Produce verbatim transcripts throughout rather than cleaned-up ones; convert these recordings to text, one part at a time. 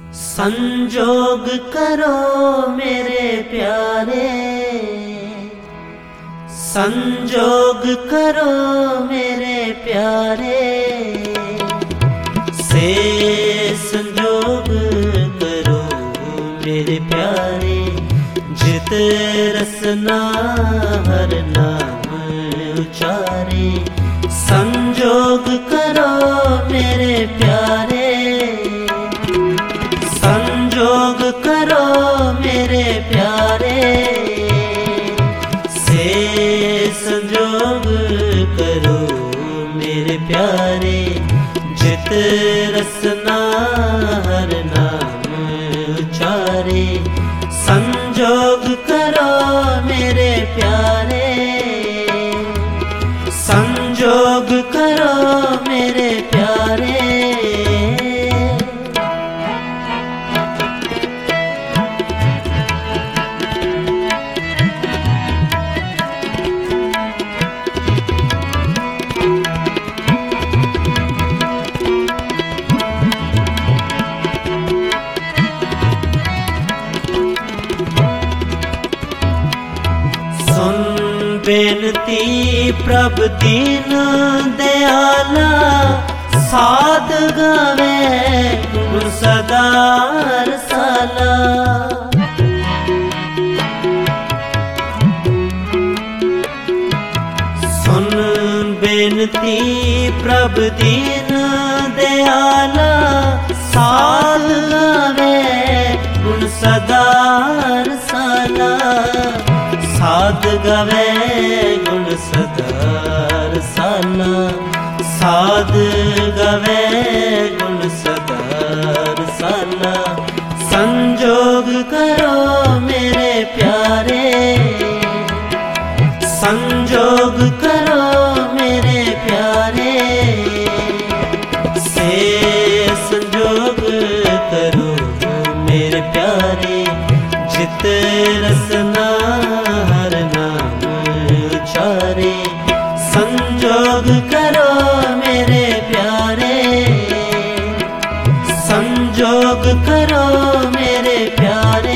संजोग करो मेरे प्यारे, संजोग करो मेरे प्यारे, से संजोग करो मेरे प्यारे। जित रसना हर नाम उचारे, संजोग करो मेरे प्यारे, संजोग करो मेरे प्यारे, से संजोग करो मेरे प्यारे। जित रसना हर नाम उचारे, संजोग करो मेरे प्यारे, संजोग करो मेरे प्यारे। बेनती प्रभ दीन दयाला, साध गावे गुण सदा रसाला। सुन बेनती प्रभ दीन दयाला, साध गावे गुण सदा रसाला। साध गावे गुण सदा रसाला, साध गावे गुण सदा रसाला। संजोग करो मेरे प्यारे, संजोग करो मेरे प्यारे, से संजोग करो मेरे प्यारे। जित रसना हर नाम उचारे, संजोग करो मेरे प्यारे, संजोग करो मेरे प्यारे।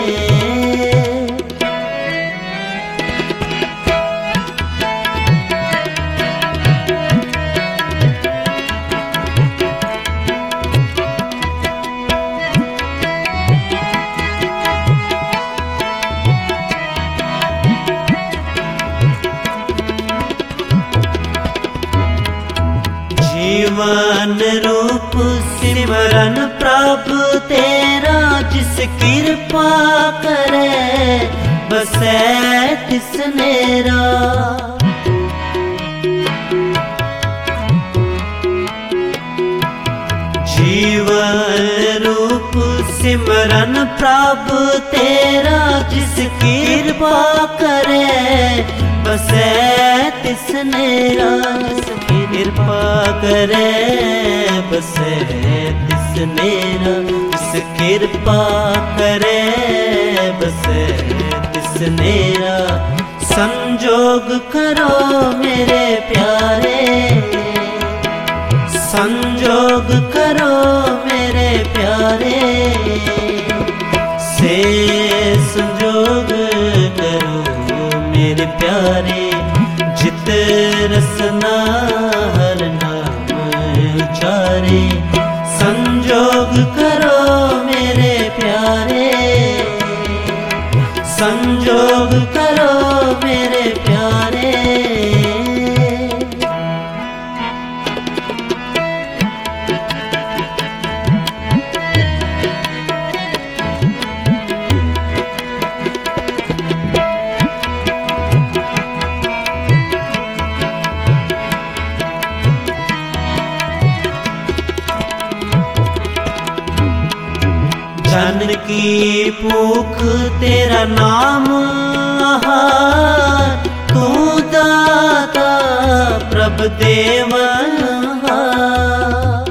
जीवन रूप सिमरन प्रभु तेरा, जिस कृपा करे बसै तिस नेरा। जीवन रूप सिमरन प्रभु तेरा, जिस कृपा करे बसै तिस नेरा। कृपा करे बसे तिस नेरा, जिस कृपा करे बसे तिस नेरा। संजोग करो मेरे प्यारे, संजोग करो मेरे प्यारे, से संजोग करो मेरे प्यारे। जित रसना हर नाम उचारे, संजोग करो मेरे प्यारे, संजोग करो मेरे प्यारे। जानकी भूख तेरा नाम आहार, तू दाता प्रभ देवनहार।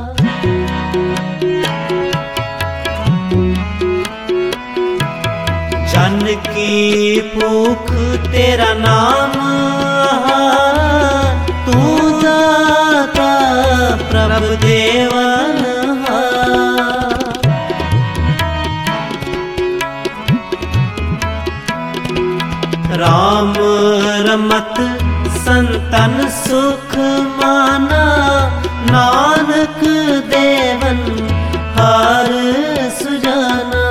जानकी भूख तेरा नाम आहार, तू दाता प्रभ देवनहार। नानक देवन हार सुजाना।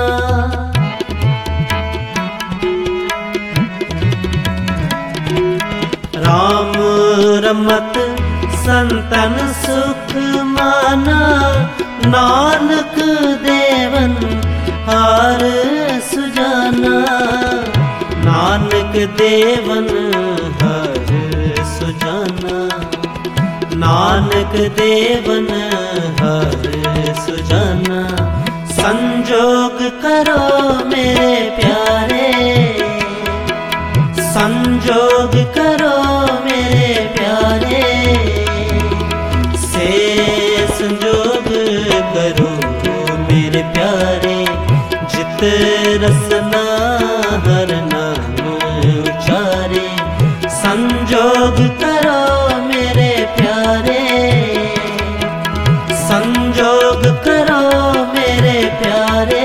राम रमत संतन सुख माना, नानक देवन हार सुजाना। नानक देवन हार सुजाना, नानक देवन हार सुजाना। संजोग करो मेरे प्यारे, संजोग करो मेरे प्यारे, से संजोग करो मेरे प्यारे। जित रसना हर नाम उचारे, संजोग करो मेरे प्यारे, संजोग करो मेरे प्यारे,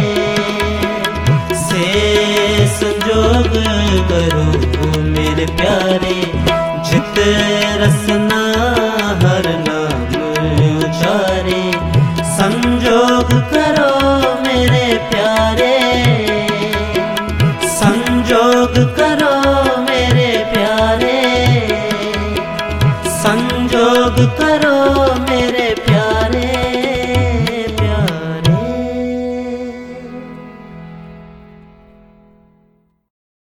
से संजोग करो मेरे प्यारे। जित रसना हर नाम उचारे, संजोग करो मेरे प्यारे, संजोग करो